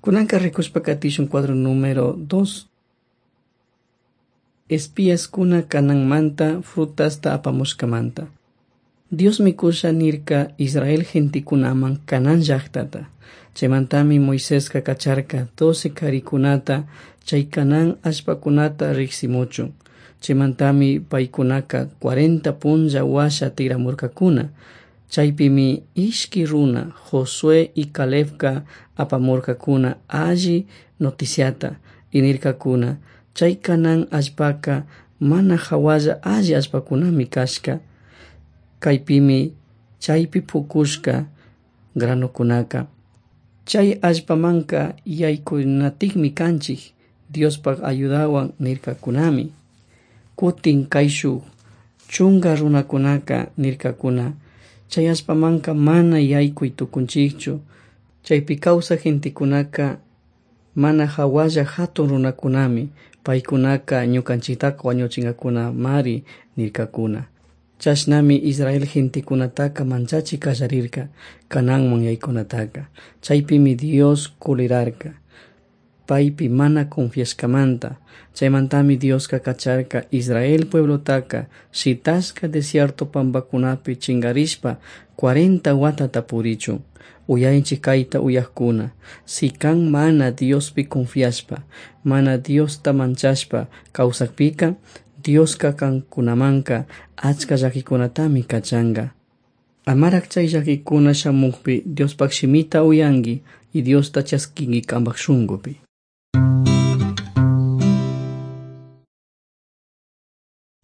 Kunanka rikushpa katishun cuadro número 2. Espías kuna kananmanta frutasta apamushkamanta. Dios mikusha nirka Israel gentikunaman kanan llaqtata. Chaymantami Moisesqa kacharka 12 karikunata chay kanan allpakunata riqsimuchun. Chaymantami paykunaka 40 punlla washa tiramurkakuna. Chaypimi ishki runa Josué y Calebka apamurkakuna alli noticiata inirkakuna chay kanan allpaka mana hawalla alli allpakunami kashka. Kaypimi chaypi pukushka granukunaka. Chay allpamanka yaykunatikmi kanchik Diospak ayudawan nirkakunami. Kutin kayshu chunga runakunaka nirkakuna chay allpamanka mana yaykuy tukunchikchu. Chaypi kawsa gentikunaka mana hawalla hatun runakunami. Paykunaka ñukanchiktaka wañuchinkakuna mari nirkakuna. Chashnami Israel gentikunataka manchachi kallarirka kananman yaykunataka. Chaypimi Dios kulirarka paypi mana confiashkamanta. Chaymantami Dioska kacharka Israel pueblotaka shitashka desierto pambakunapi chingarishpa 40 watata purichun. Uyanchik kayta uyakuna. Si kan mana Diospi confiashpa, mana Diosta manchashpa kawsakpika, Dioska kankunamanka achka llakikunatami kachanga. Amarak chay llakikuna shamukpi Diospak shimita uyangi y Diosta chaskinki kambak shunkupi.